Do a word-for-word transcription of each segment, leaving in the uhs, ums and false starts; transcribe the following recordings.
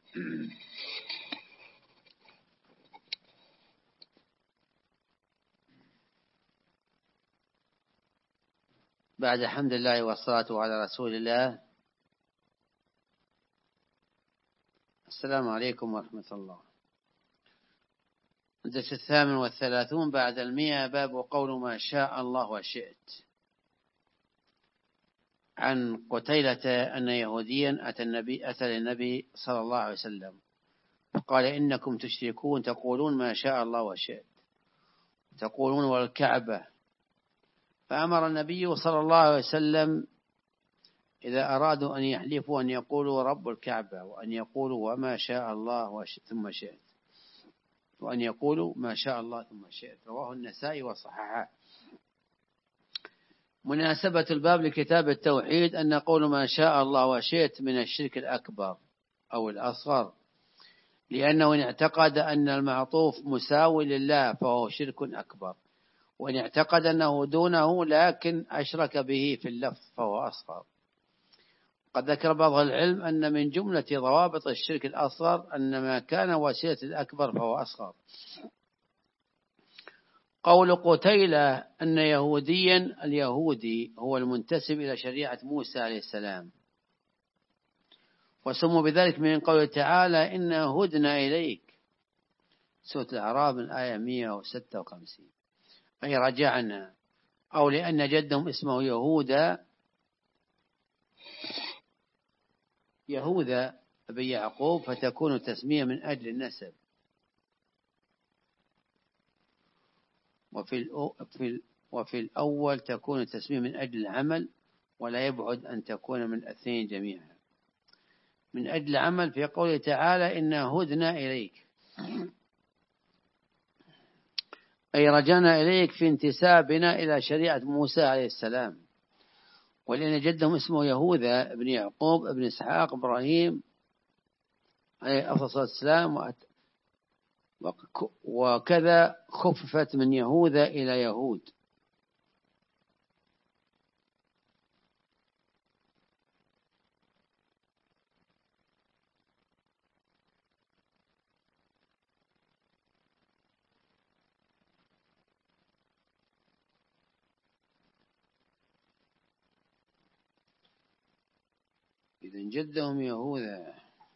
بعد حمد الله والصلاة على رسول الله. السلام عليكم ورحمة الله. الدرس الثامن والثلاثون بعد المئة، باب قول ما شاء الله وشئت. عن قتيلة أن يهوديا أتى النبي أتى للنبي صلى الله عليه وسلم فقال: إنكم تشركون تقولون ما شاء الله وشئت، تقولون والكعبة. فأمر النبي صلى الله عليه وسلم إذا أرادوا أن يحلفوا أن يقولوا رب الكعبة، وأن يقولوا وما شاء الله ثم شئت، وأن يقولوا ما شاء الله ثم شئت. رواه النسائي وصححه. مناسبة الباب لكتاب التوحيد أن قول ما شاء الله وشئت من الشرك الأكبر أو الأصغر، لأنه إن اعتقد أن المعطوف مساوي لله فهو شرك أكبر، وإن اعتقد أنه دونه لكن أشرك به في اللفظ فهو أصغر. قد ذكر بعض العلم أن من جملة ضوابط الشرك الأصغر أن ما كان وسيلة الأكبر فهو أصغر. قول قتيلة أن يهوديا، اليهودي هو المنتسب إلى شريعة موسى عليه السلام، وسموا بذلك من قوله تعالى: إنا هدنا إليك، سورة الأعراف من الآية مئة وستة وخمسين، أي رجعنا. أو لأن جدهم اسمه يهوذا، يهوذا بن يعقوب، فتكون تسمية من أجل النسب. وفي في وفي الأول تكون التسمية من أجل العمل، ولا يبعد أن تكون من الاثنين جميعا. من أجل العمل في قوله تعالى: إنا هدنا إليك، أي رجعنا إليك في انتسابنا إلى شريعة موسى عليه السلام. ولأن جدهم اسمه يهوذا بن يعقوب بن إسحاق إبراهيم عليه أفضل الصلاة والسلام، وكذا خففت من يهوذا إلى يهود. إذن جدهم يهوذا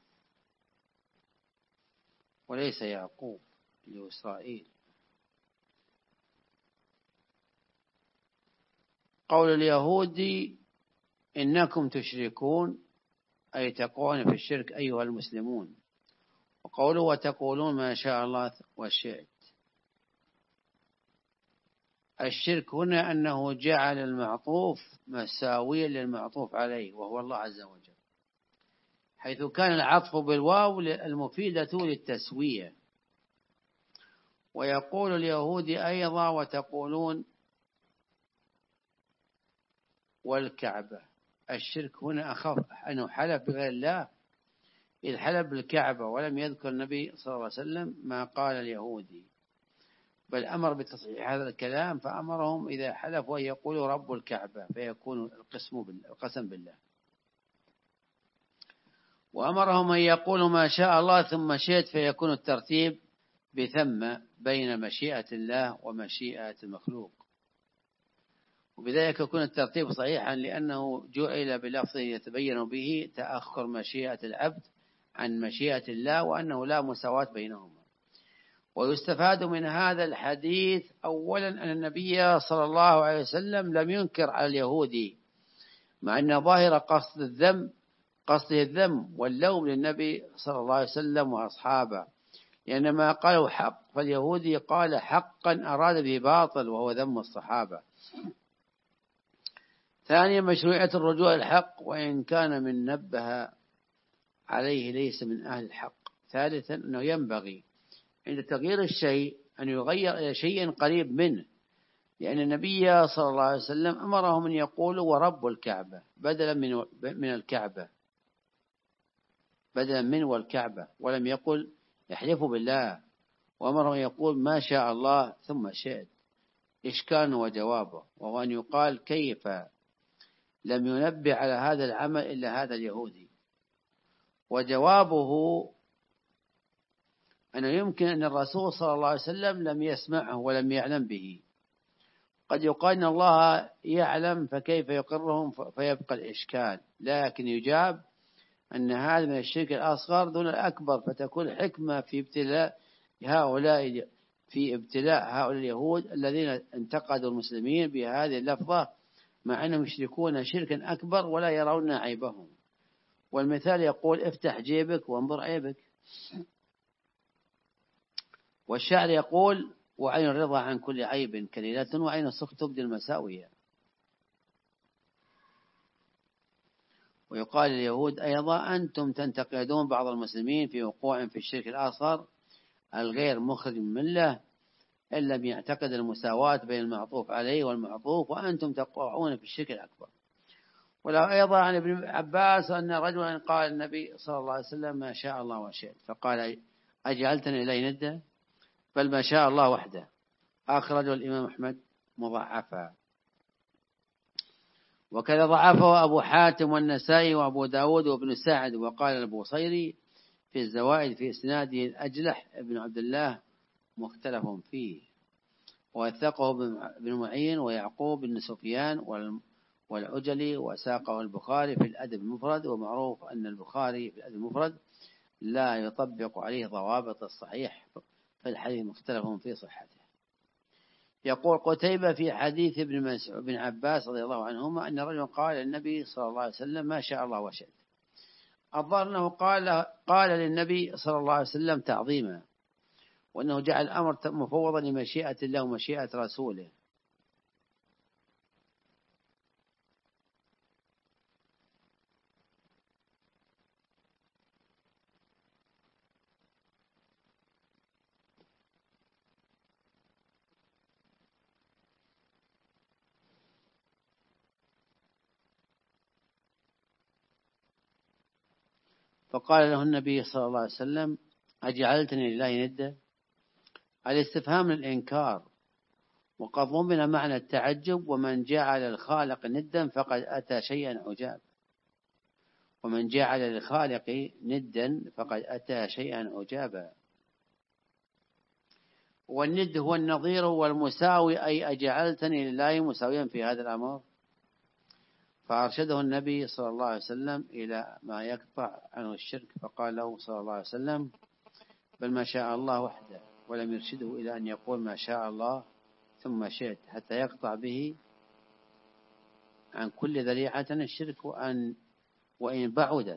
وليس يعقوب لإسرائيل. قول اليهودي: إنكم تشركون، أي تقعون في الشرك أيها المسلمون. وقوله: وتقولون ما شاء الله وشئت. الشرك هنا أنه جعل المعطوف مساويا للمعطوف عليه وهو الله عز وجل، حيث كان العطف بالواو المفيدة للتسوية. ويقول اليهودي أيضا: وتقولون والكعبة. الشرك هنا أخف أنه حلف بغير الله، إذ حلف بالكعبة ولم يذكر النبي صلى الله عليه وسلم ما قال اليهودي، بل أمر بتصحيح هذا الكلام، فأمرهم إذا حلفوا أن يقولوا رب الكعبة فيكون القسم بالله، وأمرهم أن يقولوا ما شاء الله ثم شئت فيكون الترتيب بثم بين مشيئة الله ومشيئة المخلوق. وبذلك يكون الترتيب صحيحا، لأنه جعل بلفظ يتبين به تأخر مشيئة العبد عن مشيئة الله، وأنه لا مساواة بينهما. ويستفاد من هذا الحديث أولا أن النبي صلى الله عليه وسلم لم ينكر على اليهودي، مع أن ظاهر قصد الذم قصده الذم واللوم للنبي صلى الله عليه وسلم وأصحابه، لأن ما قالوا حق، فاليهودي قال حقا أراد به باطل وهو ذم الصحابة. ثانيا مشروعية الرجوع الحق، وإن كان من نبه عليه ليس من أهل الحق. ثالثا أنه ينبغي عند تغيير الشيء أن يغير إلى شيء قريب منه، لأن النبي صلى الله عليه وسلم أمرهم أن يقولوا ورب الكعبة بدلا من من الكعبة، بدلا من والكعبة، ولم يقل يحلفوا بالله. وأمرهم يقول ما شاء الله ثم شئت. إشكال وجوابه، وهو أن يقال كيف لم ينبه على هذا العمل إلا هذا اليهودي؟ وجوابه أنه يمكن أن الرسول صلى الله عليه وسلم لم يسمعه ولم يعلم به. قد يقال أن الله يعلم فكيف يقرهم فيبقى الإشكال، لكن يجاب أن هذا من الشرك الأصغر دون الأكبر، فتكون حكمة في ابتلاء هؤلاء في ابتلاء هؤلاء اليهود الذين انتقدوا المسلمين بهذه اللفظة، مع أنهم يشركون شركا أكبر ولا يرون عيبهم. والمثال يقول افتح جيبك وانظر عيبك. والشعر يقول وعين الرضا عن كل عيب كليلة وعين السخط تبدي المساوية. ويقال لليهود أيضا أنتم تنتقدون بعض المسلمين في وقوع في الشرك الأصغر الغير مخرج من الملة إن لم يعتقد المساواة بين المعطوف عليه والمعطوف، وأنتم تقعون في الشرك الأكبر. ولو أيضا عن ابن عباس أن رجلا قال النبي صلى الله عليه وسلم ما شاء الله وشئت، فقال أجعلتني إلي ندة؟ بل ما شاء الله وحده. أخرجه الإمام أحمد مضاعفا. وكذا ضعفه أبو حاتم والنسائي وأبو داود وابن سعد. وقال البوصيري في الزوائد في إسناده الأجلح ابن عبد الله مختلف فيه، ووثقه ابن معين ويعقوب بن سفيان والعجلي، وساقه البخاري في الأدب المفرد. ومعروف أن البخاري في الأدب المفرد لا يطبق عليه ضوابط الصحيح، فالحديث مختلف في صحته. يقول قتيبة في حديث ابن مسعود بن عباس رضي الله عنهما أن رجلا قال للنبي صلى الله عليه وسلم ما شاء الله وشئت. الظاهر أنه قال قال للنبي صلى الله عليه وسلم تعظيما، وأنه جعل الأمر مفوضا لمشيئة الله ومشيئة رسوله. فقال له النبي صلى الله عليه وسلم أجعلتني لله ندة؟ الاستفهام للإنكار، وقد ضمن معنى التعجب، ومن جعل الخالق ندا فقد أتى شيئا عجاب. ومن جعل الخالق ندا فقد أتى شيئا عجابا. والند هو النظير والمساوي، أي أجعلتني لله مساويا في هذا الأمر. فأرشده النبي صلى الله عليه وسلم إلى ما يقطع عنه الشرك، فقال له صلى الله عليه وسلم بل ما شاء الله وحده، ولم يرشده إلى أن يقول ما شاء الله ثم شئت، حتى يقطع به عن كل ذريعة الشرك وأن وإن بعدت.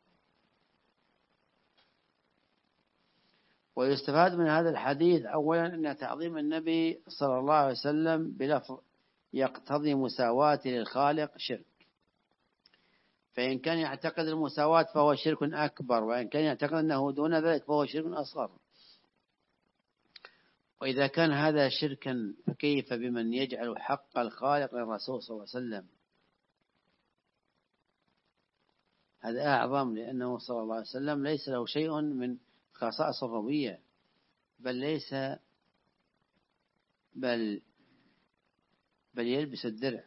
ويستفاد من هذا الحديث أولا أن تعظيم النبي صلى الله عليه وسلم بلفظ يقتضي مساواة للخالق شرك، فإن كان يعتقد المساواة فهو شرك أكبر، وإن كان يعتقد أنه دون ذلك فهو شرك أصغر. وإذا كان هذا شركا فكيف بمن يجعل حق الخالق للرسول صلى الله عليه وسلم؟ هذا أعظم، لأنه صلى الله عليه وسلم ليس له شيء من خصائص الربوبية، بل ليس بل بل يلبس الدرع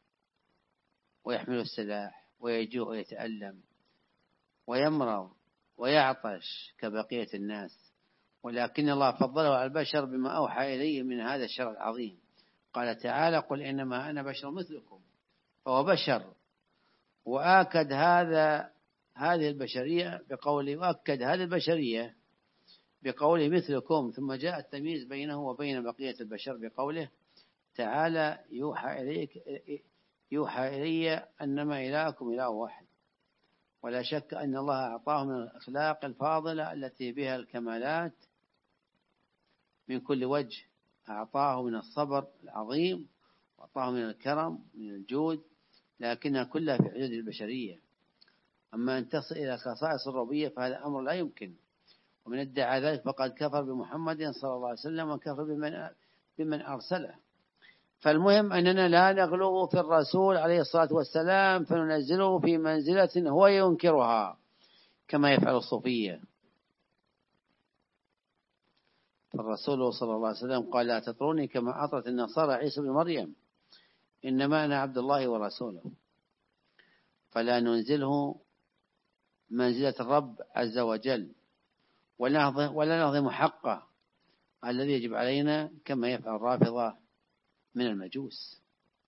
ويحمل السلاح ويجوع ويتألم ويمرض ويعطش كبقية الناس، ولكن الله فضله على البشر بما أوحى إليه من هذا الشرع العظيم. قال تعالى قل إنما أنا بشر مثلكم، فهو بشر. وآكد هذا هذه البشرية بقوله وأكد هذه البشرية بقوله مثلكم، ثم جاء التمييز بينه وبين بقية البشر بقوله تعالى يوحى إليك يوحى إلي أنما إلهكم إله واحد. ولا شك أن الله أعطاه من الأخلاق الفاضلة التي بها الكمالات من كل وجه، أعطاه من الصبر العظيم، وأعطاه من الكرم من الجود، لكنها كلها في حدود البشرية. أما أن تصل إلى خصائص الربوبية فهذا أمر لا يمكن، ومن ادعى ذلك فقد كفر بمحمد صلى الله عليه وسلم وكفر بمن, بمن أرسله. فالمهم أننا لا نغلو في الرسول عليه الصلاة والسلام فننزله في منزلة هو ينكرها كما يفعل الصوفية. فالرسول صلى الله عليه وسلم قال لا تطروني كما أطرت النصارى عيسى بن مريم، إنما أنا عبد الله ورسوله. فلا ننزله منزلة الرب عز وجل، ولا نهضم حقه الذي يجب علينا كما يفعل الرافضة من المجوس،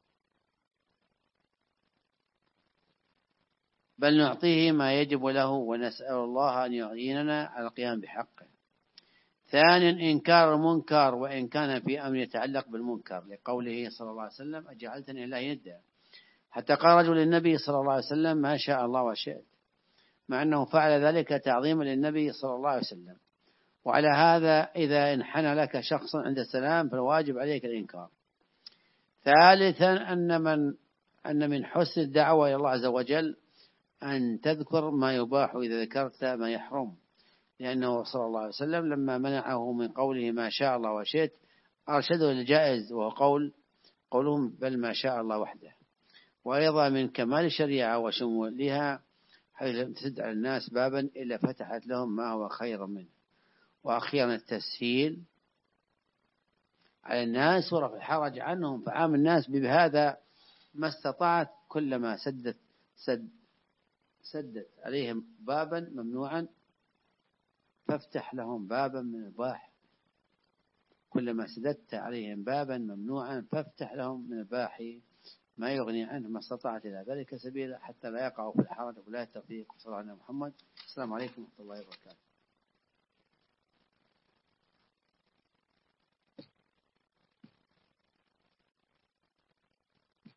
بل نعطيه ما يجب له ونسأل الله أن يعيننا على القيام بحقه. ثانيا إنكار المنكر وإن كان في أمر يتعلق بالمنكر، لقوله صلى الله عليه وسلم أجعلتني لله ندا، حتى قال رجل للنبي صلى الله عليه وسلم ما شاء الله وشئت، مع أنه فعل ذلك تعظيما للنبي صلى الله عليه وسلم. وعلى هذا إذا انحنى لك شخص عند السلام فالواجب عليك الإنكار. ثالثا أن من أن من حسن الدعوة إلى الله عز وجل أن تذكر ما يباح إذا ذكرت ما يحرم، لأنه صلى الله عليه وسلم لما منعه من قوله ما شاء الله وشئت أرشده للجائز، وهو قول قولهم بل ما شاء الله وحده. وأيضا من كمال الشريعة وشمولها حيث لم تسد على الناس بابا إلا فتحت لهم ما هو خير منه. وأخيرا التسهيل على الناس ورفع الحرج عنهم، فعام الناس بهذا ما استطاعت، كلما سدت سد سدت عليهم بابا ممنوعا فافتح لهم بابا من الباح، كلما سددت عليهم بابا ممنوعا فافتح لهم من الباح ما يغني عنه ما استطاعت إلى ذلك سبيلا، حتى لا يقعوا في الحرج. ولا التوفيق. صلى الله عليه محمد. السلام عليكم ورحمة الله وبركاته.